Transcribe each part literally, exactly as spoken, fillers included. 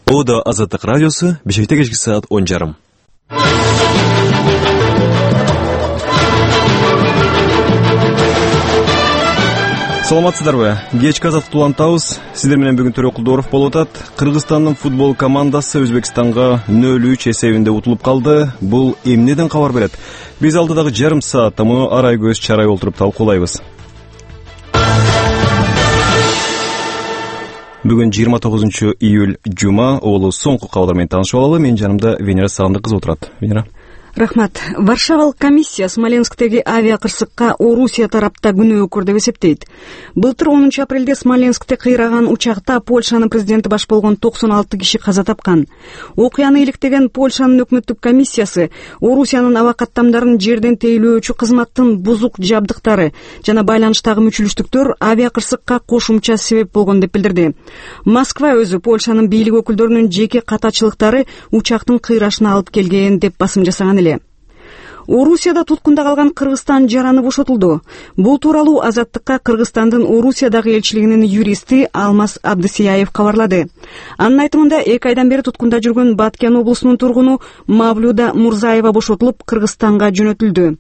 Ода Азаттык радиосу Бишкекте кечки саат он жарым. Саламатсыздарбы? Кечки азаттык улантабыз. Сиздер менен бүгүн Төрө Кулдоров болуп атат. Кыргызстандын футбол командасы Өзбекстанга нөл үч эсебинде утулуп калды. Бул эмнеден кабар берет? Биз алдыдагы жарым саатта муну арай көз чарай олтуруп талкуулайбыз. Бүгүн жыйырма тогузунчу июль жума, олу соңку кабарлар менен таанышып алалы. Менин жанымда Венера Сагындык кызы отурат. Венера. Рахмат. Варшавалык комиссия Смоленсктеги авиа кырсыкка Орусия тарапта күнөөкөр деп эсептейт. Былтыр онунчу апрелде Смоленскте кыйраган учакта Польшанын президенти баш болгон токсон алты киши каза тапкан. Окуяны иликтеген Польшанын өкмөттүк комиссиясы Орусиянын аба каттамдарын жерден тейлөөчү кызматтын бузук жабдыктары жана байланыштагы мүчүлүштүктөр авиа кырсыкка кошумча себеп болгон деп билдирди. Москва өзү Польшанын бийлик өкүлдөрүнүн жеке катачылыктары учактын кыйрашына алып келген деп басым жасаган эле. Орусияда туткунда калган Кыргызстан жараны бошотулду. Бул тууралуу Азаттыкка Кыргызстандын Орусиядагы элчилигинин юристи Алмаз Абдысияев кабарлады. Анын айтымында эки айдан бери туткунда жүргөн Баткен облусунун тургуну Мавлюда Мурзаева бошотулуп Кыргызстанга жөнөтүлдү.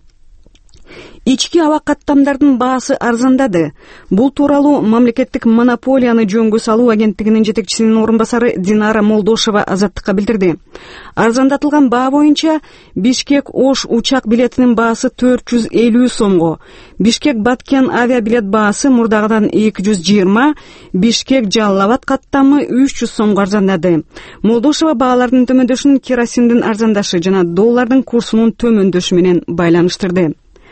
Ички аба каттамдардын баасы арзандады. Бул тууралуу мамлекеттик монополияны жөнгө салуу агенттигинин жетекчисинин орун басары Динара Молдошева Азаттыкка билдирди. Арзандатылган баа боюнча Бишкек-Ош учак билетинин баасы төрт жүз элүү сомго, Бишкек-Баткен авиабилет баасы мурдагыдан эки жүз жыйырма, Бишкек-Жалал-Абад каттамы үч жүз сомго арзандады. Молдошева баалардын төмөндөшүн керосиндин арзандашы жана доллардын курсунун төмөндөшү менен байланыштырды.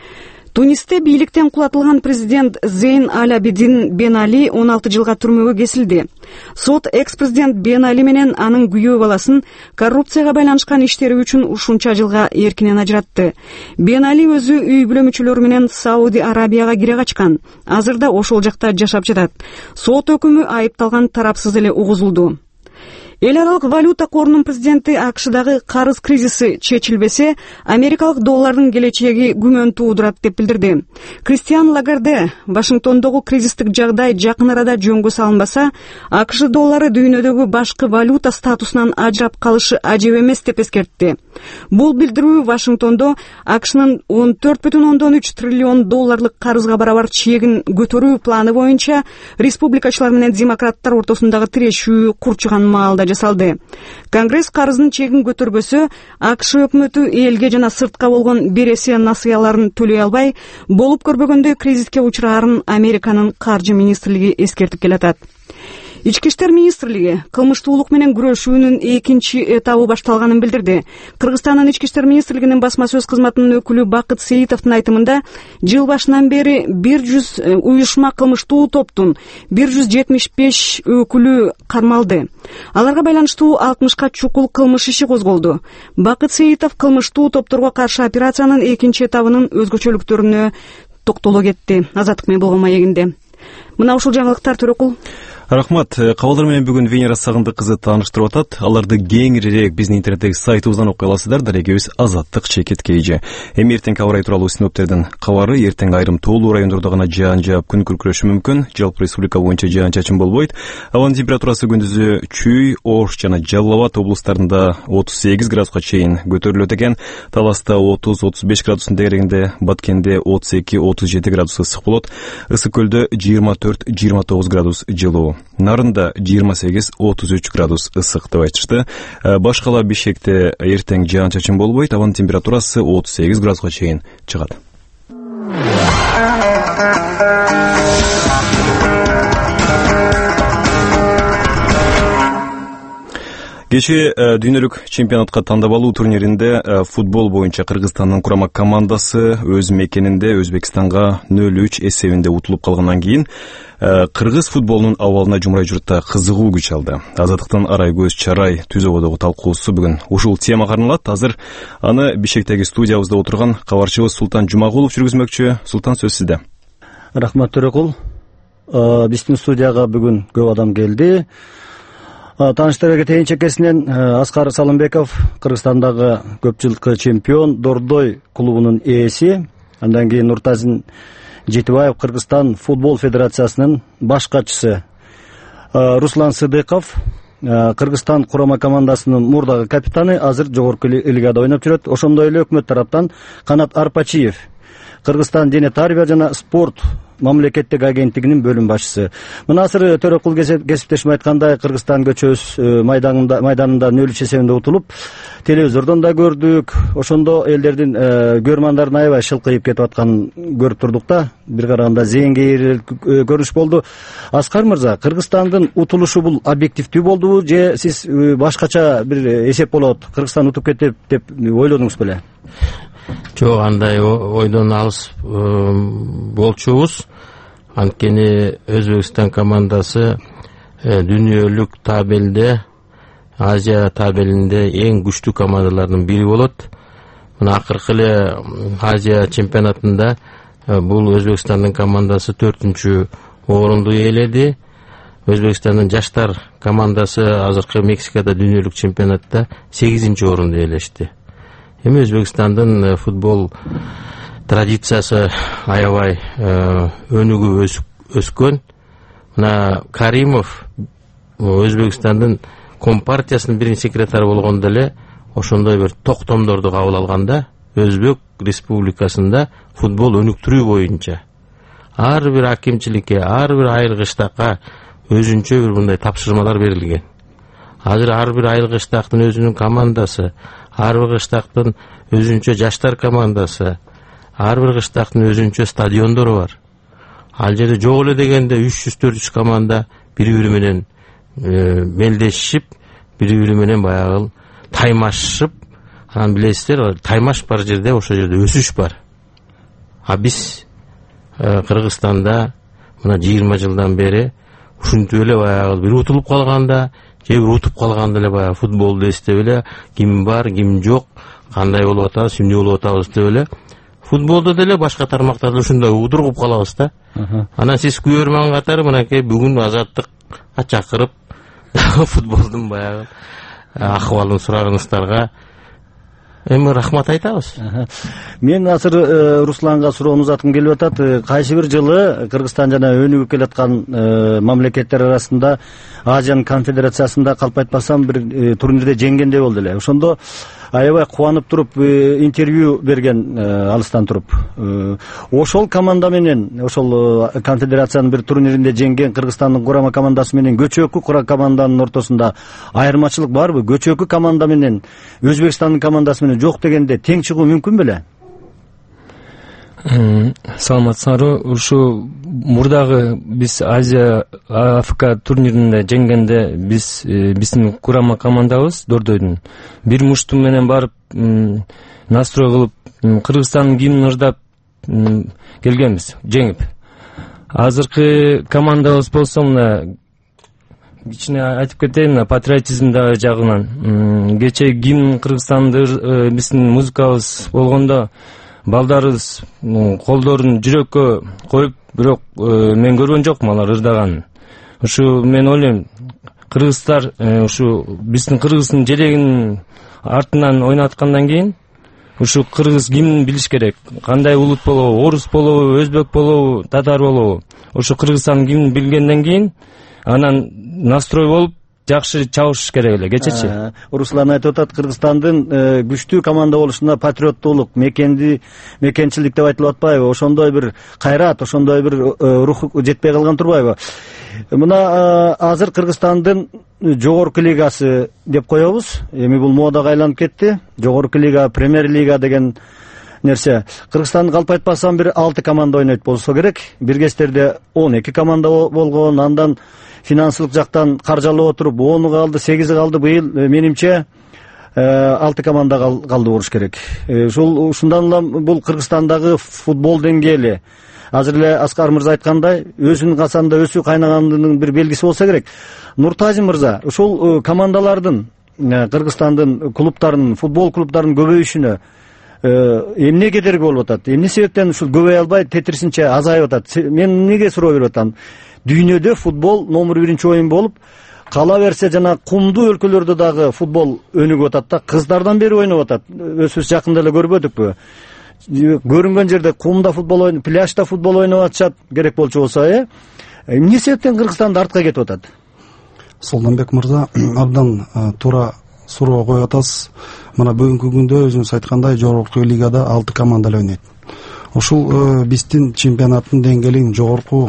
Тунисте бийликтен кулатылган президент Зейн Аль-Абидин Бен Али он алты жылга түрмөгө кесилди. Сот экс-президент Бен Али менен анын күйөө баласын коррупцияга байланышкан иштери үчүн ушунча жылга эркинен ажыратты. Бен Али өзү үй бүлө мүчөлөрү менен Сауди Арабияга кире качкан. Азырда ошол жакта жашап жатат. Сот өкүмү айыпталган тарапсыз эле угузулду. Эл аралык валюта корунун президенти АКШдагы карыз кризиси чечилбесе, америкалык доллардын келечеги күмөн туудурат деп билдирди. Кристиан Лагарде Вашингтондогу кризистик жагдай жакын арада жөнгө салынбаса, АКШ доллары дүйнөдөгү башкы валюта статусунан ажырап калышы ажеп эмес деп эскертти. Бул билдирүү Вашингтондо АКШнын он төрт бүтүн ондон үч триллион долларлык карызга барабар чегин көтөрүү планы боюнча республикачылар менен демократтар ортосундагы тирешүү курчуган маалда жасалды. Конгресс карыздын чегин көтөрбөсө, АКШ өкмөтү элге жана сыртка болгон бересе насыяларын төлөй албай, болуп көрбөгөндөй кризиске учураарын Американын каржы министрлиги эскертип келатат. Ички иштер министрлиги кылмыштуулук менен күрөшүүнүн экинчи этабы башталганын билдирди. Кыргызстандын ички иштер министрлигинин басма сөз кызматынын өкүлү Бакыт Сейитовдун айтымында, жыл башынан бери бир жүз уюшма кылмыштуу топтун бир жүз жетимиш беш өкүлү кармалды. Аларга байланыштуу алтымышка чукул кылмыш иши козголду. Бакыт Сейитов кылмыштуу топторго каршы операциянын экинчи этабынын өзгөчөлүктөрүнө токтоло кетти. Азаттык менен болгон маегинде. Мына ушул жаңылыктар Төрөкул. Рахмат. Кабалдар менен бүгүн Венера Сагындык кызы тааныштырып атат. Аларды кеңирээк биздин интернеттеги сайтыбыздан окуй аласыздар. Дарегебиз Азаттык чекит кейжи. Эми эртең кабар тууралуу синоптиктердин кабары, эртең айрым тоолуу райондордо гана жаан жаап күн күркүрөшү мүмкүн. Жалпы республика боюнча жаан чачын болбойт. Абанын температурасы күндүзү Чүй, Ош жана Жалал-Абад облустарында отуз сегиз градуска чейин көтөрүлөт экен. Таласта отуз отуз беш градустун деңгээлинде, Баткенде отуз эки отуз жети градус ысык болот. Ысык көлдө жыйырма төрт жыйырма тогуз градус жылуу. Нарында жыйырма сегиз отуз үч градус ысык деп айтышты. Башкала Бишкекте эртең жаан чачын болбойт. Абанын температурасы отуз сегиз градуска чейин чыгат. Кечээ дүйнөлүк чемпионатка тандап алуу турниринде футбол боюнча Кыргызстандын курама командасы өз мекенинде Өзбекстанга нөл үч эсебинде утулуп калгандан кийин кыргыз футболунун абалына жумрай журтта кызыгуу күч алды. Азаттыктын арай көз чарай түзөгөдөгү талкуусу бүгүн ушул темага арналат. Азыр аны Бишкектеги студиябызда отурган кабарчыбыз Султан Жумагулов жүргүзмөкчү. Султан, сөз сизде. Рахмат Төрөкул. Биздин студияга бүгүн көп адам келди. Тааныштырга кетейин, чекесинен Аскар Салымбеков, Кыргызстандагы көп жылкы чемпион, Дордой клубунун ээси, андан кийин Нуртазин Жетибаев, Кыргызстан футбол федерациясынын баш катчысы, Руслан Сыдыков, Кыргызстан курама командасынын мурдагы капитаны, азыр жогорку лигада ойноп жүрөт. Ошондой эле өкмөт тараптан Канат Арпачиев, Кыргызстан дене тарбия жана спорт мамлекеттик агенттигинин бөлүм башчысы. Мына азыр Төрөкул кесиптешим айткандай, Кыргызстан көчөбүз майданында майданында нөл үч эсебинде утулуп, телевизордон да көрдүк. Ошондо элдердин көрмандарын аябай шылкыйып кетип атканын көрүп турдук да. Бир караганда зээнгейир көрүш болду. Аскар мырза, Кыргызстандын утулушу бул объективдүү болдубу же сиз башкача бир эсеп болот, Кыргызстан утуп кетет деп ойлодуңуз беле? Жок, андай ойдон алыс болчубуз. Анткени Өзбекстан командасы дүйнөлүк табелде, Азия табелинде эң күчтүү командалардын бири болот. Мына акыркы эле Азия чемпионатында бул Өзбекстандын командасы төртүнчү орунду ээледи. Өзбекстандын жаштар командасы азыркы Мексикада дүйнөлүк чемпионатта сегизинчи орунду ээлешти. Эми Өзбекстандын футбол традициясы аябай өнүгүп өскөн. Мына Каримов Өзбекстандын компартиясынын биринчи секретары болгондо эле ошондой бир токтомдорду кабыл алганда, Өзбек республикасында футбол өнүктүрүү боюнча ар бир акимчиликке, ар бир айыл кыштакка өзүнчө бир мындай тапшырмалар берилген. Азыр ар бир айыл кыштактын өзүнүн командасы, ар бир кыштактын өзүнчө жаштар командасы, ар бир кыштактын өзүнчө стадиондору бар. Ал жерде жок эле дегенде үч жүз төрт жүз команда бири-бири менен мелдешип, бири-бири менен баягы таймашып, анан билесиздер, таймаш бар жерде ошол жерде өсүш бар. А биз Кыргызстанда мына жыйырма жылдан бери ушинтип эле баягы бир утулуп калганда, же бир утуп калганда эле баягы футболду эстеп эле ким бар, ким жок, кандай болуп атабыз, эмне болуп атабыз деп эле футболду деле башка тармакта да ушундай удургуп калабыз да. Анан сиз күбөрман катары мынакей бүгүн Азаттыкка чакырып футболдун баягы акыбалын сурагыңыздарга эми рахмат айтабыз. Мен азыр Русланга суроону узаткым келип атат. Кайсы бир жылы Кыргызстан жана өнүгүп келаткан мамлекеттер арасында Азиян конфедерациясында калп айтпасам бир турнирде жеңгендей болду эле. Ошондо аябай кубанып туруп интервью берген алыстан туруп. Ошол команда менен, ошол конфедерациянын бир турниринде жеңген Кыргызстандын курама командасы менен көчөкү курама команданын ортосунда айырмачылык барбы? Көчөкү команда менен Өзбекстандын командасы менен жок дегенде тең чыгуу мүмкүн беле? Саламатсыңарбы? Ушу мурдагы биз Азия Африка турниринде жеңгенде биз биздин курама командабыз Дордойдун бир мушту менен барып настрой кылып Кыргызстандын гимнин ырдап келгенбиз, жеңип. Азыркы командабыз болсо мына кичине айтып кетейин, патриотизмдагы жагынан кечээ гимн Кыргызстандын биздин музыкабыз болгондо балдарыбыз колдорун жүрөккө коюп, бирок мен көргөн жокмун алар ырдаганын. Ушу мен ойлойм, кыргыздар ушу биздин кыргыздын желегинин артынан ойнаткандан кийин ушу кыргыз гимнин билиш керек. Кандай улут болобу, орус болобу, өзбек болобу, татар болобу, ушу Кыргызстандын гимнин билгенден кийин анан настрой болуп жакшы чабыш керек эле, кечечи. Руслан айтып атат, Кыргызстандын күчтүү команда болушуна патриоттуулук, мекенди, мекенчилик деп айтылып атпайбы? Ошондой бир кайрат, ошондой бир рух жетпей калган турбайбы? Мына азыр Кыргызстандын жогорку лигасы деп коебуз. Эми бул модага айланып кетти. Жогорку лига, премьер лига деген нерсе. Кыргызстан калп айтпасам бир алты команда ойнойт болсо керек. Бир кездерде он эки команда болгон, андан финансылык жактан каржалап отуруп ону калды, сегизи калды. Быйыл менимче алты команда калды болуш керек. Ушул ушундан улам бул Кыргызстандагы футбол деңгээли азыр эле Аскар мырза айткандай өзүнүн касанда өсүү кайнаганынын бир белгиси болсо керек. Нуртазин мырза, ушул командалардын, Кыргызстандын клубтарынын, футбол клубтарынын көбөйүшүнө эмне кедерги болуп атат? Эмне себептен ушул көбөйө албай, тетирисинче азайып атат? Мен эмнеге суроо берип атам? Дүйнөдө футбол номер биринчи оюн болуп, кала берсе жана кумдуу өлкөлөрдө дагы футбол өнүгүп атат да, кыздардан бери ойноп атат. Өзүбүз жакында эле көрбөдүкпү? Көрүнгөн жерде кумда футбол ойноп, пляжда футбол ойноп атышат, керек болчу болсо, э? Эмне себептен Кыргызстан артка кетип атат? Солдонбек мырза, абдан туура суроо коюп атасыз. Мына бүгүнкү күндө өзүңүз айткандай жогорку лигада алты команда эле ойнойт. Ушул биздин чемпионаттын деңгээлин жогорку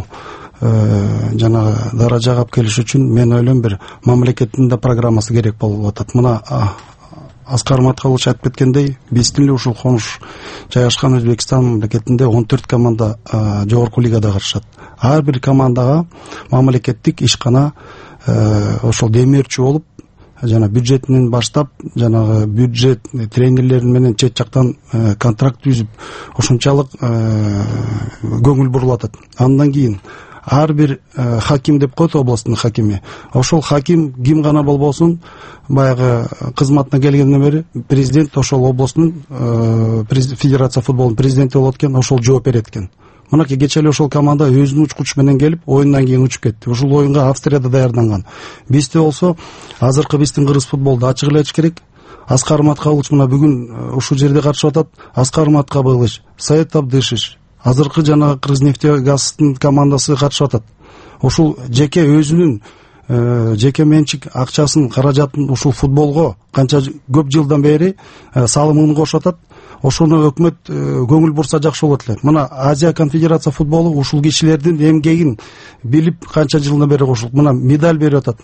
жана даражага алып келиш үчүн мен ойлойм бир мамлекеттин да программасы керек болуп атат. Мына Аскар Маткалыч айтып кеткендей, биздин эле ушул конуш жайгашкан Өзбекстан мамлекетинде он төрт команда жогорку лигада катышат. Ар бир командага мамлекеттик ишкана ошол демирчи болуп, жана бюджетинен баштап, жанагы бюджет тренерлерин менен чет жактан контракт түзүп, ошончалык көңүл бурулуп атат. Андан кийин ар бир хаким деп коет, областтын хакими. Ошол хаким ким гана болбосун, баягы кызматына келгенден бери президент ошол областтын федерация футболунун президенти болот экен, ошол жооп берет экен. Мынакей кече эле ошол команда өзүнүн учкучу менен келип, оюндан кийин учуп кетти. Ушул оюнга Австрияда даярданган. Бизде болсо азыркы биздин кыргыз футболду ачык эле айтыш керек. Аскар Маткабылыч мына бүгүн ушул жерде катышып атат. Аскар Маткабылыч, Саид Абдышич, азыркы жана Кыргызнефтегаздын командасы катышып атат. Ушул жеке өзүнүн жеке менчик акчасын, каражатын ушул футболго канча көп жылдан бери салымын кошуп атат. Ошону өкмөт көңүл бурса жакшы болот эле. Мына Азия конфедерация футболу ушул кишилердин эмгегин билип канча жылдан бери кошулуп, мына медаль берип атат.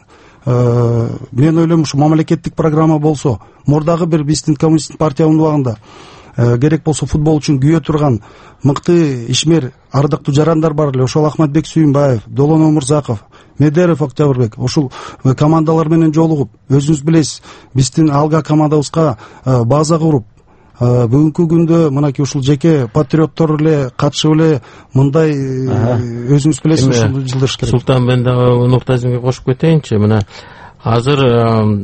Мен ойлойм, ушу мамлекеттик программа болсо, мурдагы бир биздин коммунисттик партия унубагында керек болсо футбол үчүн күйө турган мыкты ишмер, ардактуу жарандар бар эле. Ошол Ахматбек Сүйүнбаев, Долон Омурзаков, Медеров Октябрбек, ушул командалар менен жолугуп, өзүңүз билесиз, биздин алга командабызга база куруп, бүгүнкү күндө мынакей ушул жеке патриоттор эле катышып эле мындай өзүңүз билесиз ушул жылдыш керек. Султан, мен дагы нуктасынга кошуп кетейинчи. Мына азыр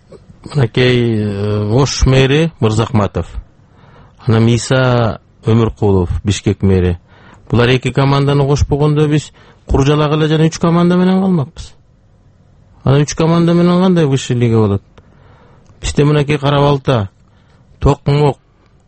мынакей Ош мэри Мырзахматов, анан Миса Өмүркулов, Бишкек мэри. Булар эки команданы кошпогондо биз Куржалак эле жана үч команда менен калмакпыз. Анан үч команда менен кандай высший лига болот? Бизде мынакей Кара Балта, Токмок,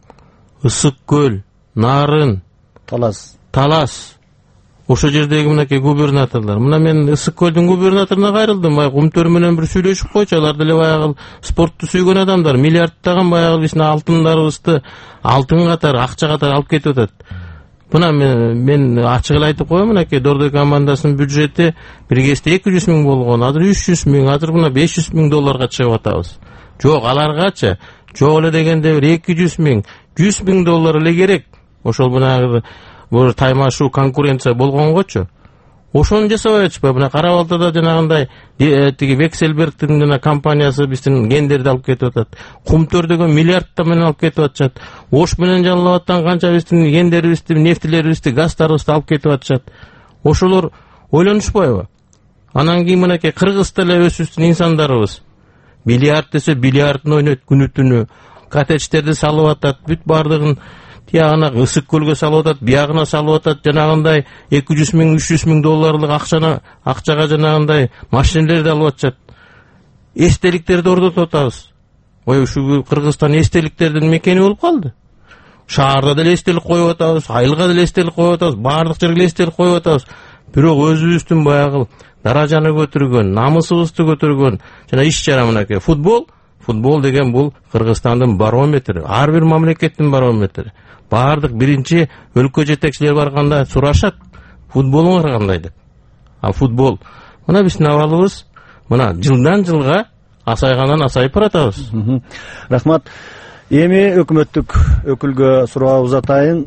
Ысык көл, Нарын, Талас. Талас. Ошо жердеги мынакей губернаторлор. Мына мен Ысык көлдүн губернаторуна кайрылдым. Баягы Кумтөр менен бир сүйлөшүп койчу. Алар деле баягы спортту сүйгөн адамдар. Миллиардтаган баягы биздин алтындарыбызды алтын катары, акча катары алып кетип атат. Мына мен, мен ачык эле айтып коем, мынакей Дордой командасынын бюджети бир кезде эки жүз миң болгон, азыр үч жүз миң, азыр мына беш жүз миң долларга чыгып атабыз. Жок, аларгачы жок эле дегенде бир эки жүз миң, жүз миң доллар эле керек. Ошол мына бул таймашуу конкуренция болгонгочу. Ошону жасабай атышпайбы? Мына Кара Балтада жанагындай тиги Векселбергдин жана компаниясы биздин гендерди алып кетип атат. Кумтөр деген миллиардта менен алып кетип атышат. Ош менен жаллап аттан канча биздин гендерибизди, нефтилерибизди, газдарыбызды алып кетип атышат. Ошолор ойлонушпайбы? Анан кийин мынакей Кыргызда эле өсүштүн инсандарыбыз миллиард десе миллиардын ойнойт күнү түнү. Коттедждерди салып атат, бүт бардыгын тиягына Ысык көлгө салып атат, биягына салып атат, жанагындай эки жүз миң, үч жүз миң долларлык акчаны, акчага жанагындай машиналерди алып атышат. Эстеликтерди ордотуп атабыз. Ой, ушу Кыргызстан эстеликтердин мекени болуп калды. Шаарда деле эстелик коюп атабыз, айылга деле эстелик коюп атабыз, баардык жерге эстелик коюп атабыз. Бирок өзүбүздүн баягы даражаны көтөргөн, намысыбызды көтөргөн жана иш чара мынакей футбол, футбол деген бул Кыргызстандын барометри, ар бир мамлекеттин барометри. Баардык биринчи өлкө жетекчилери барганда сурашат, футболуңар кандай деп. А футбол, мына биздин абалыбыз мына жылдан жылга асайгандан асайып баратабыз. Рахмат. Эми өкмөттүк өкүлгө суроо узатайын.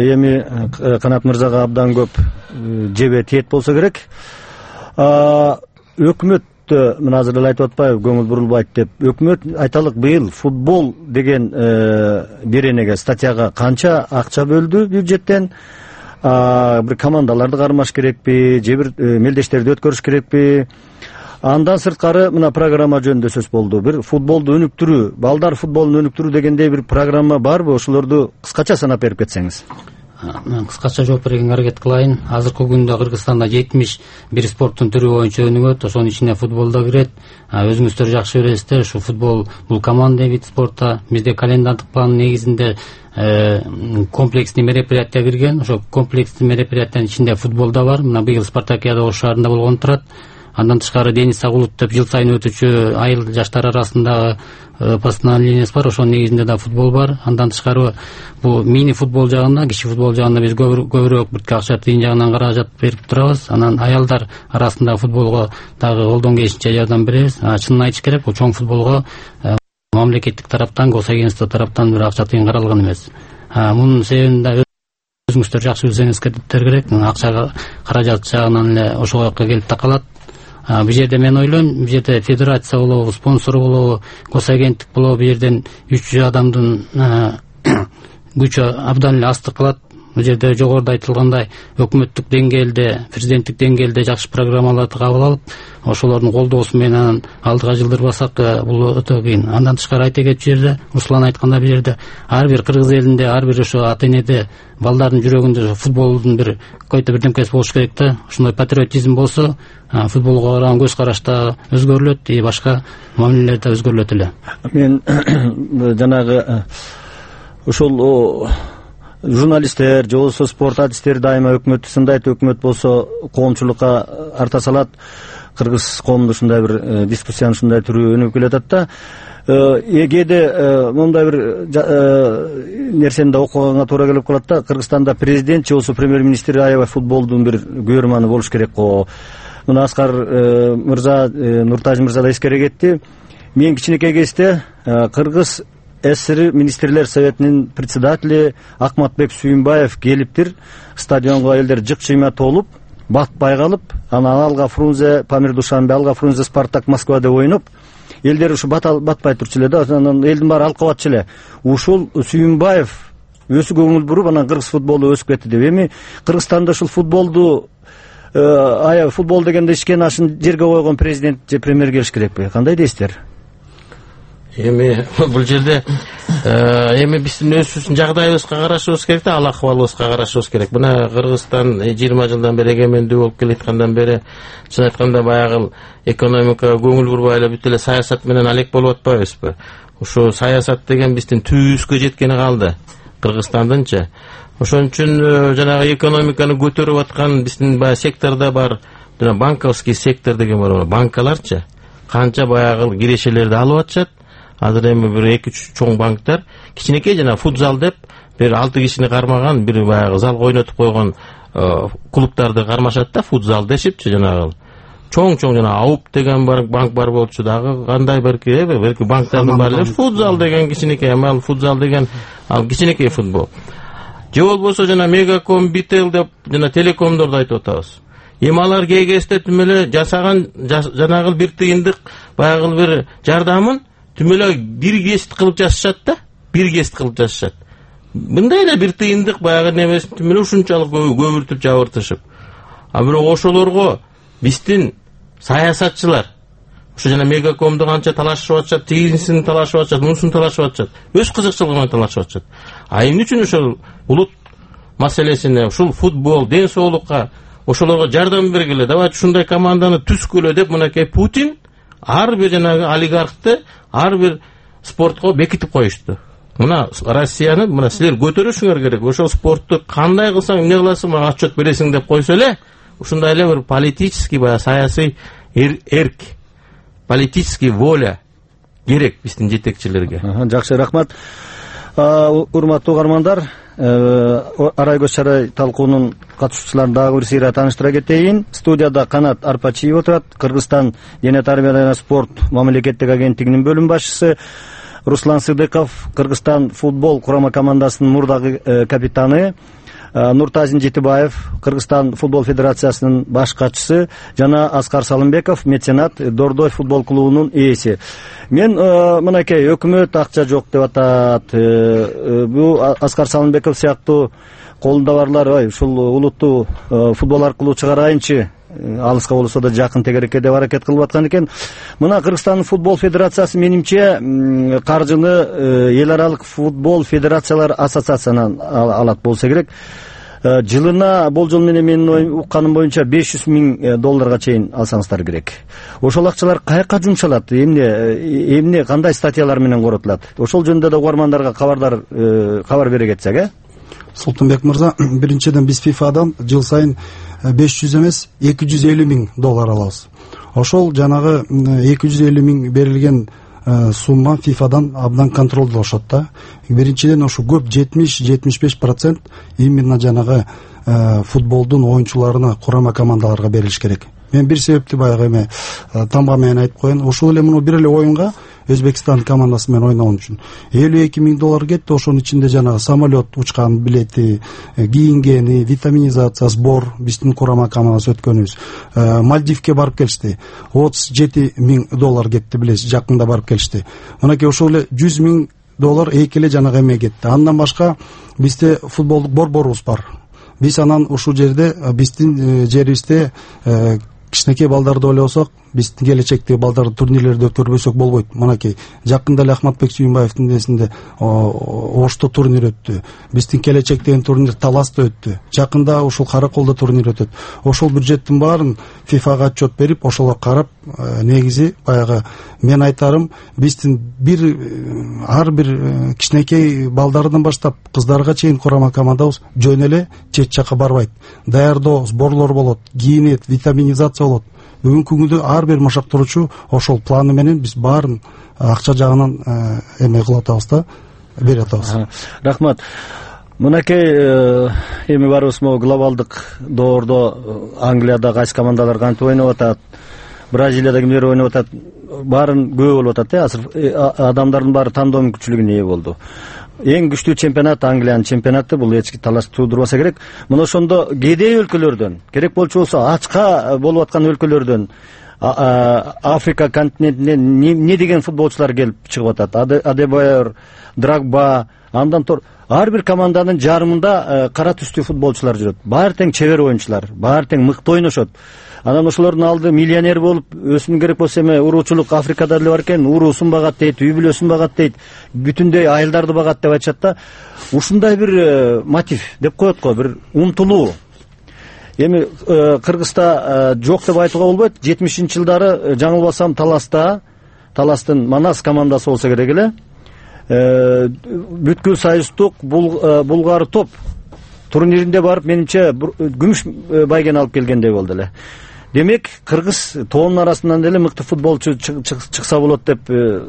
Эми Канат мырзага абдан көп жебе тиет болсо керек. Өкмөт мына азыр эле айтып атпайбы, көңүл бурулбайт деп. Өкмөт айталык быйыл футбол деген бир энеге статьяга канча акча бөлдү бюджеттен? Бир командаларды кармаш керекпи, же бир мелдештерди өткөрүш керекпи? Андан сырткары мына программа жөнүндө сөз болду. Бир футболду өнүктүрүү, балдар футболун өнүктүрүү дегендей бир программа барбы? Ошолорду кыскача санап берип кетсеңиз. Мен кыскача жооп берүүгө аракет кылайын. Азыркы күндө Кыргызстанда жетимиш бир спорттун түрү боюнча өнүгөт. Ошонун ичине футбол да кирет. Өзүңүздөр жакшы билесиздер, ушу футбол бул командный вид спорта. Бизде календардык план негизинде комплексный мероприятия кирген. Ошо комплексный мероприятиянын ичинде футбол да бар. Мына быйыл Спартакиада Ош шаарында болгон турат. Андан тышкары Денис Сагулов деп жыл сайын өтүүчү айыл жаштар арасындагы постановлениеси бар, ошонун негизинде да футбол бар. Андан тышкары бул мини футбол жагында, кичи футбол жагында биз көбүрөөк бирке акча тыйын жагынан каражат берип турабыз. Анан аялдар арасындагы футболго дагы колдон келишинче жардам беребиз. Чынын айтыш керек, бул чоң футболго мамлекеттик тараптан, госагентство тараптан бир акча тыйын каралган эмес. Мунун себебин да өзүңүздөр жакшы билсеңиздер керек. Акча каражат жагынан эле ошол жакка келип такалат. Бул жерде мен ойлойм, бул жерде федерация болобу, спонсор болобу, госагенттик болобу, бул жерден үч жүз адамдын күчү абдан эле астык кылат. Бул жерде жогоруда айтылгандай өкмөттүк деңгээлде, президенттик деңгээлде жакшы программаларды кабыл алып, ошолордун колдоосу менен алдыга жылдырбасак, бул өтө кыйын. Андан тышкары айта кетчү жерде, Руслан айткандай, бул жерде ар бир кыргыз элинде, ар бир ошо ата-энеде, балдардын жүрөгүндө футболдун бир който бирдемкеси болуш керек да. Ошондой патриотизм болсо, футболго караган көз караш да өзгөрүлөт, и башка мамилелер да өзгөрүлөт эле. Мен жанагы ошол журналисттер же болбосо спорт адистери дайыма өкмөттү сындайт, өкмөт болсо коомчулукка арта салат. Кыргыз коомунда ушундай бир дискуссиянын ушундай түрү өнүгүп келатат да. Эгеде мындай бир нерсени да окуганга туура келип калат да. Кыргызстанда президент же болбосо премьер-министр аябай футболдун бир көрөрманы болуш керек го. Мына Аскар мырза, Нуртажи мырза да эскере кетти. Мен кичинекей кезде Кыргыз СССР министрлер советинин председатели Акматбек Сүйүнбаев келиптир. Стадионго элдер жык-жыйма толуп, батпай калып, анан алга Фрунзе, Памир Душанбе, алга Фрунзе, Спартак Москва деп ойноп, элдер ушу батпай турчу эле да. Анан элдин баары алкабатчу эле. Ушул Сүйүнбаев өзү көңүл буруп, анан кыргыз футболу өсүп кетти деп. Эми Кыргызстанда ушул футболду ая футбол дегенде ишкен ашын жерге койгон президент же премьер келиш керекпи? Кандай дейсиздер? Эми бул жерде эми биздин өзүбүздүн жагдайыбызга карашыбыз керек да, ал акыбалыбызга карашыбыз керек. Мына Кыргызстан жыйырма жылдан бери эгемендүү болуп келаткандан бери, чын айтканда баягы экономикага көңүл бурбай эле бүт эле саясат менен алек болуп атпайбызбы? Ушу саясат деген биздин түбүбүзгө жеткени калды Кыргызстандынчы. Ошон үчүн жанагы экономиканы көтөрүп аткан биздин баягы секторда бар, жана банковский сектор деген бар, банкаларчы канча баягы кирешелерди алып атышат. Азыр эми бир эки үч чоң банктар кичинекей жана футзал деп бир алты кишини кармаган бир баягы зал ойнотуп койгон клубтарды кармашат да, футзал дешипчи. Жанагы чоң-чоң жана АУП деген бар банк бар болчу дагы, кандай берки берки банктардын баары футзал деген кичинекей, ал футзал деген ал кичинекей футбол. Же болбосо жана Мегаком, Бител деп жана телекомдорду айтып атабыз. Эми алар кей кезде түм эле жасаган жанагы бир тыйындык баягы бир жардамын түм эле бир кест кылып жасашат да, бир кест кылып жасашат. Мындай эле бир тыйындык баягы немесин түм эле ушунчалык көбүртүп жабыртышып. А бирок ошолорго биздин саясатчылар ошо жана Мегакомду канча талашып атышат, тигинсин талашып атышат, мунусун талашып атышат, өз кызыкчылыгы менен талашып атышат. А эмне үчүн ошол улут маселесине, ушул футбол, ден соолукка ошолорго жардам бергиле, давайте ушундай команданы түзгүлө деп мынакей Путин ар бир жанагы олигархты ар бир спортко бекитип коюшту. Мына Россияны мына силер көтөрүшүңөр керек. Ошол спортту кандай кылсаң, эмне кыласың, мага отчет бересиң деп койсо эле, ушундай эле бир политический баягы саясий эрк, политический воля керек биздин жетекчилерге. Жакшы, рахмат. Урматтуу угармандар, Арай көз чарай талкуунун катышуучуларын дагы бир сыйра тааныштыра кетейин. Студияда Канат Арпачиев отурат, Кыргызстан дене тарбия жана спорт мамлекеттик агенттигинин бөлүм башчысы. Руслан Сыдыков, Кыргызстан футбол курама командасынын мурдагы капитаны. Нуртазин Жетибаев, Кыргызстан футбол федерациясынын баш катчысы, жана Аскар Салымбеков, меценат, Дордой футбол клубунун ээси. Мен мынакей өкмөт акча жок деп атат. Бул Аскар Салымбеков сыяктуу колунда барлар, ой, ушул улутту футбол аркылуу чыгарайынчы, алыска болсо да жакын тегерекке деп аракет кылып аткан экен. Мына Кыргызстан футбол федерациясы менимче каржыны эл аралык футбол федерациялар ассоциациясынан алат болсо керек. Жылына болжол менен менин укканым боюнча беш жүз миң долларга чейин алсаңыздар керек. Ошол акчалар каяка жумшалат? Эмне эмне кандай статьялар менен коротулат? Ошол жөнүндө да угармандарга кабардар кабар бере кетсек, э? Султанбек мырза, биринчиден биз фифадан жыл сайын беш жүз эмес эки жүз элүү миң доллар алабыз. ошол жанагы эки жүз элүү миң берилген сумма фифадан абдан контролдолошот да. Биринчиден ошо көп жетимиш жетимиш беш процент именно жанагы футболдун оюнчуларына, курама командаларга берилиш керек. Мен бир себепти баягы эме тамга менен айтып коеюн. Ошол эле муну бир эле оюнга Өзбекстан командасы менен ойногон үчүн элүү эки миң доллар кетти. Ошонун ичинде жанагы самолет учкан билети, кийингени, витаминизация, сбор, биздин курама командасы өткөнүбүз. Мальдивке барып келишти. отуз жети миң доллар кетти, билесиз, жакында барып келишти. Мынакей ошол эле жүз миң доллар эки эле жанагы эме кетти. Андан башка бизде футболдук борборубуз бар. Биз анан ушул жерде биздин жерибизде кичинекей балдарды ойлосок, биздин келечектеги балдарды турнирлерде өткөрбөсөк болбойт. Мынакей жакында эле Ахматбек Сүйүнбаевдин эсинде Ошто турнир өттү. Биздин келечектеги турнир Таласта өттү. Жакында ушул Караколдо турнир өтөт. Ошол бюджеттин баарын фифага отчет берип, ошого карап, негизи баягы мен айтарым, биздин бир ар бир кичинекей балдардан баштап кыздарга чейин курама командабыз жөн эле чет жакка барбайт. Даярдоо, сборлор болот, кийинет, витаминизация болот. Бүгүнкү күндө ар бир машактыруучу ошол планы менен биз баарын акча жагынан эме кылып атабыз да, берип атабыз. Рахмат. Мынакей эми барыбыз могу глобалдык доордо Англияда кайсы командалар кантип ойноп атат, Бразилияда кимдер ойноп атат, баарын көп болуп атат. Азыр адамдардын баары тандоо мүмкүнчүлүгүнө ээ болду. Эң күчтүү чемпионат Англиянын чемпионаты, бул эч талаш туудурбаса керек. Мына ошондо кедей өлкөлөрдөн, керек болчу болсо ачка болуп аткан өлкөлөрдөн, Африка континентинен не деген футболчулар келип чыгып атат. Адебайор, Драгба, андан тор ар бир команданын жарымында кара түстүү футболчулар жүрөт. Баары тең чебер оюнчулар, баары тең мыкты ойношот. Анан ошолордун алды миллионер болуп өсүн керек болсо эме уруучулук Африкада деле бар экен, уруусун багат дейт, үй бүлөсүн багат дейт, бүтүндөй айылдарды багат деп айтышат да. Ушундай бир мотив деп коет го, бир умтулуу. Эми Кыргызста жок деп айтууга болбойт. жетимишинчи жылдары жаңылбасам Таласта, Таластын Манас командасы болсо керек эле. Бүткүл союздук Булгар топ турниринде барып, менимче күмүш байген алып келгендей болду эле. Демек, Кыргыз тоонун арасынан деле мыкты футболчу чыкса болот деп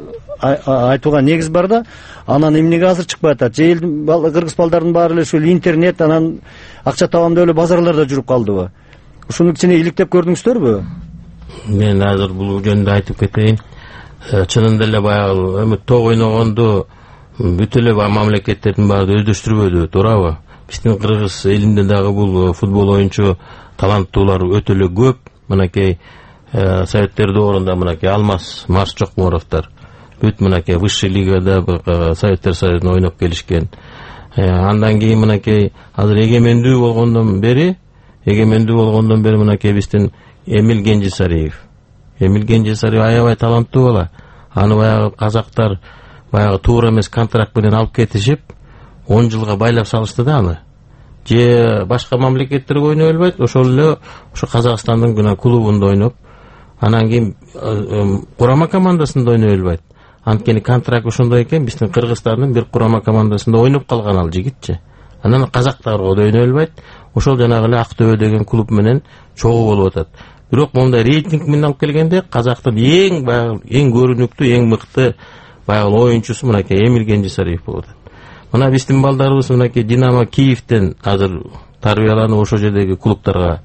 айтууга негиз бар да. Анан эмнеге азыр чыкпай атат? Же элдин кыргыз балдардын баары эле ушул интернет, анан акча табам деп эле базарларда жүрүп калдыбы? Ушунун ичине иликтеп көрдүңүздөрбү? Мен азыр бул жөнүндө айтып кетейин. Чынында эле баягы эми тоо ойногонду бүт эле мамлекеттердин баары өздөштүрбөдү, туурабы? Биздин Кыргыз элинде дагы бул футбол оюнчу таланттуулар өтө эле көп. Мынакей советтер доорунда мынакей Алмаз Марс Чокморовдор бүт мынакей высший лигада Советтер Союзунда ойноп келишкен. Андан кийин мынакей азыр эгемендүү болгондон бери, эгемендүү болгондон бери мынакей биздин Эмил Кенжесариев. Эмил Кенжесариев аябай таланттуу бала. Аны баягы казактар баягы туура эмес контракт менен алып кетишип, он жылга байлап салышты да аны. Же башка мамлекеттерге ойной албайт, ошол эле ошо Казакстандын гана клубунда ойноп, анан кийин курама командасында ойной албайт. Анткени контракт ошондой экен, биздин Кыргызстандын бир курама командасында ойноп калган ал жигитчи. Анан казактарга да ойной албайт. Ошол жанагы эле Актөбө деген клуб менен чогуу болуп атат. Бирок мондай рейтинг менен алып келгенде казактын эң баягы эң көрүнүктүү, эң мыкты баягы оюнчусу мынакей Эмил Кенжесариев болуп атат. Мына биздин балдарыбыз мынакей Динамо Киевден азыр тарбияланып ошол жердеги клубтарга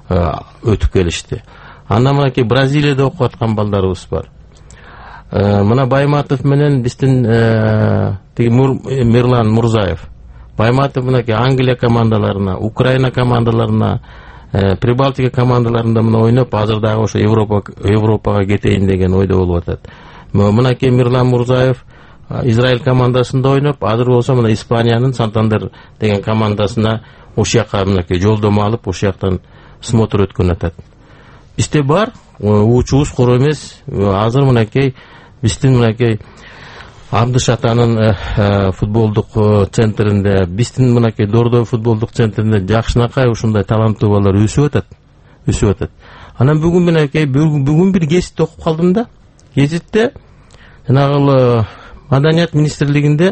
өтүп келишти. Андан мынакей Бразилияда окуп аткан балдарыбыз бар. Мына Байматов менен биздин тиги Мирлан Мурзаев. Байматов мынакей Англия командаларына, Украина командаларына, Прибалтика командаларында мына ойноп, азыр дагы ошо Европа Европага кетейин деген ойдо болуп атат. Мынакей Мирлан Мурзаев Израиль командасында ойноп, азыр болсо мына Испаниянын Сантандер деген командасына ошол жака мынакей жолдомо алып, ошол жактан смотр өткөн атат. Бизде бар, учубуз куру эмес. Азыр мынакей биздин мынакей Абдыш атанын футболдук центринде, биздин мынакей Дордой футболдук центринде жакшынакай ушундай таланттуу балдар өсүп атат, өсүп атат. Анан бүгүн мынакей бүгүн бир гезитти окуп калдым да. Гезитте жанагы Маданият министрлигинде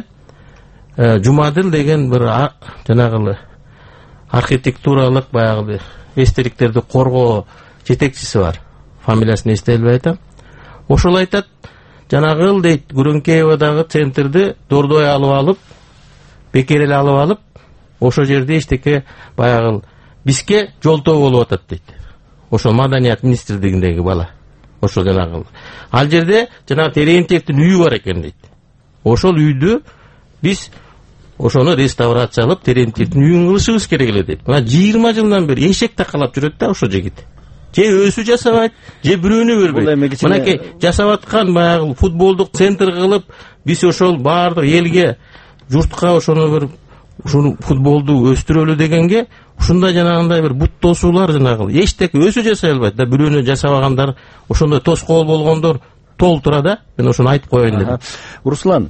Жумадыл деген бир жанагы архитектуралык баягы эстеликтерди коргоо жетекчиси бар. фамилиясын эстей албай атам. Ошол айтат, жанагыл дейт, Гуренкеевадагы центрди Дордой алып алып, бекер эле алып алып, ошол жерде эчтеке баягы бизге жолтоо болуп атат дейт. Ошол маданият министрлигиндеги бала. Ошол жанагы. Ал жерде жанагы Терентьевдин үйү бар экен дейт. Ошол үйдү биз ошону реставрациялап Терентьевдин үйүн кылышыбыз керек эле дейт. Мына жыйырма жылдан бери эшек такалап жүрөт да ошол жигит. Же өзү жасабайт, же бирөөнү бербейт. Мынакей жасап аткан баягы футболдук центр кылып, биз ошол баардык элге, журтка ошону бир ушуну футболду өстүрөлү дегенге ушундай жанагындай бир бут тосуулар жанагы эчтеке өзү жасай албайт да, бирөөнү жасабагандар, ошондой тоскоол болгондор толтура да. Мен ошону айтып коеюн дедим. Руслан,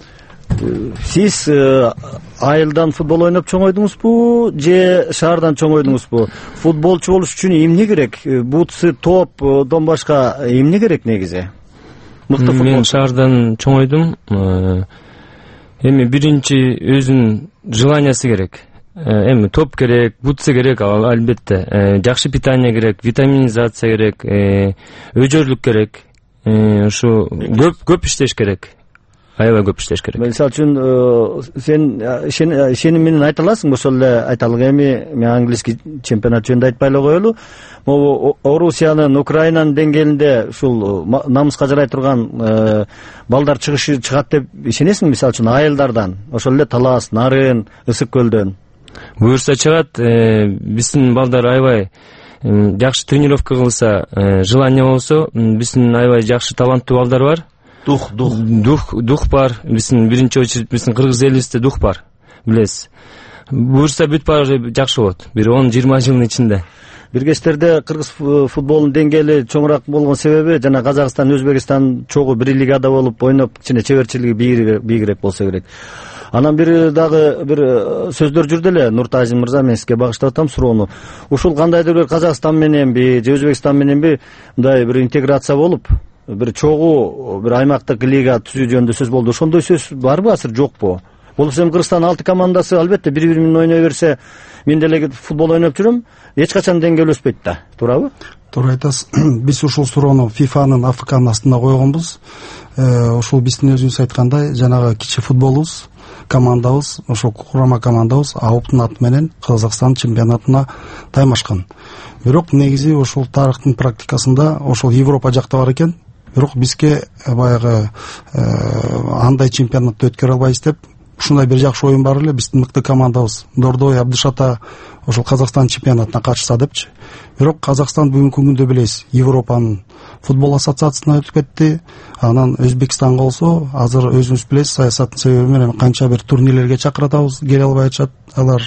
сиз айылдан футбол ойноп чоңойдуңузбу же шаардан чоңойдуңузбу? Футболчу болуш үчүн эмне керек? Бутсы, топтон башка эмне керек негизи? Мен шаардан чоңойдум. Эми биринчи өзүнүн желаниясы керек. Эми топ керек, бутсы керек, албетте. Жакшы питание керек, витаминизация керек, өжөрлүк керек. Ушу көп көп иштеш керек. Аябай көп иштеш керек. Мисалы үчүн сен ишеним менен айта аласың, ошол эле айталык. Эми мен английский чемпионат жөнүндө айтпай эле коелу. Могу Орусиянын, Украинанын деңгээлинде ушул намыска жарай турган балдар чыгышы чыгат деп ишенесиңби? Мисалы үчүн айылдардан, ошол эле Талас, Нарын, Ысык көлдөн. Буюрса чыгат. Биздин балдар аябай жакшы тренировка кылса, желание болсо, биздин аябай жакшы таланттуу балдар бар. Дух, дух, дух, дух бар. Биздин биринчи очередь биздин кыргыз элибизде дух бар. Билесиз. Буюрса бүт баары жакшы болот. Бир он жыйырма жылдын ичинде. Бир кездерде кыргыз футболунун деңгээли чоңураак болгон себеби жана Казакстан, Өзбекстан чогуу бир лигада болуп ойноп, кичине чеберчилиги бийигирээк болсо керек. Анан бир дагы бир сөздөр жүрдү эле. Нуртазин мырза, мен сизге багыштап атам суроону. Ушул кандайдыр бир Казакстан мененби же Өзбекстан мененби мындай бир интеграция болуп, бир чогуу бир аймактык лига түзүү жөнүндө сөз болду. Ошондой сөз барбы азыр, жокпу? Болсо эми Кыргызстан алты командасы албетте бири-бири менен ойной берсе, мен деле футбол ойноп жүрөм, эч качан деңгээл өспөйт да. Туурабы? Туура айтасыз. Биз ушул суроону фифанын АФКнын астында койгонбуз. Ошол биздин өзүңүз айткандай, жанагы кичи футболубуз, командабыз, ошол курама командабыз АУПтун аты менен Казакстан чемпионатына таймашкан. Бирок негизи ошол тарыхтын практикасында ошол Европа жакта бар экен. Бирок бизге баягы андай чемпионатты өткөрө албайбыз деп, ушундай бир жакшы оюн бар эле, биздин мыкты командабыз Дордой, Абдышата ошол Казакстан чемпионатына катышса депчи. Бирок Казакстан бүгүнкү күндө билесиз, Европанын футбол ассоциациясына өтүп кетти. Анан Өзбекстанга болсо, азыр өзүңүз билесиз, саясаттын себеби менен канча бир турнирлерге чакыртабыз, келе албай атышат. Алар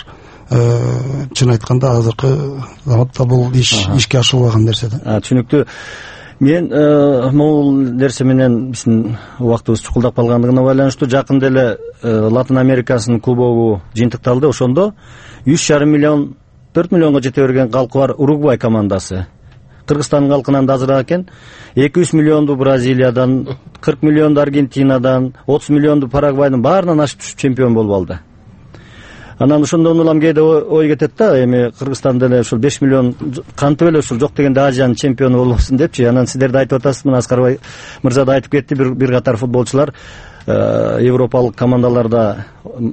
чын айтканда азыркы заматта бул иш ишке ашырылбаган нерсе да. Түшүнүктүү. Мен могул нерсе менен биздин убактыбыз чукулдап калгандыгына байланыштуу жакын деле Латын Америкасынын кубогу жыйынтыкталды. Ошондо үч жарым миллион, төрт миллионго жете берген калкы бар Уругвай командасы. Кыргызстандын калкынан да азыраак экен. эки жүз миллионду Бразилиядан, кырк миллионду Аргентинадан, отуз миллионду Парагвайдын баарынан ашып түшүп чемпион болуп алды. Анан ошондон улам кээде ой кетет да, эми Кыргызстан деле ушул беш миллион кантип эле ушул жок дегенде Азиянын чемпиону болбосун депчи. Анан сиздер да айтып атасыз, мына Аскарбай мырза да айтып кетти, бир бир катар футболчулар европалык командаларда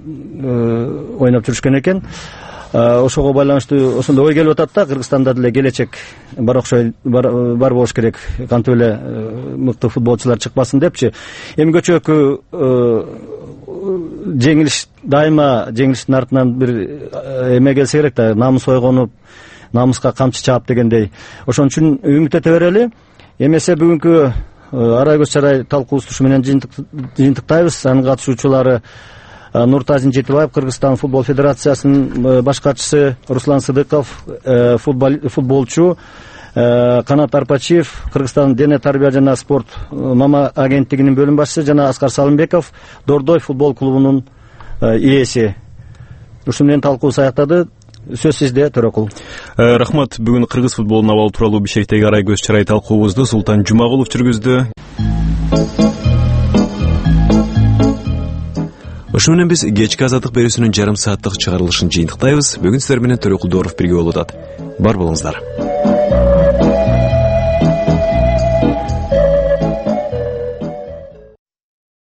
ойноп жүрүшкөн экен. Ошого байланыштуу ошондой ой келип атат да, Кыргызстанда деле келечек бар окшой бар болуш керек, кантип эле мыкты футболчулар чыкпасын депчи. Эми көчөкү жеңилиш, дайыма жеңилиштин артынан бир эме келсе керек да, намыс ойгонуп, намыска камчы чаап дегендей. Ошон үчүн үмүт эте берели. Эмесе бүгүнкү арай көз чарай талкуубузду ушу менен жыйынтыктайбыз. Анын катышуучулары Нуртазин Жетибаев, Кыргызстан футбол федерациясынын баш катчысы, Руслан Сыдыков, футболчу, Канат Арпачиев, Кыргызстан дене тарбия жана спорт мама агенттигинин бөлүм башчысы, жана Аскар Салымбеков, Дордой футбол клубунун ээси. Ушу менен талкуу саяктады. Сөз сизде, Төрөкул. Рахмат. Бүгүн кыргыз футболунун абалы тууралуу Бишкектеги арай көз чарай талкуубузду Султан Жумагулов жүргүздү. Ошо менен биз кечки азаттык берүүсүнүн жарым сааттык чыгарылышын жыйынтыктайбыз. Бүгүн сиздер менен Төрөкул Дооров бирге болуп атат. Бар болуңуздар.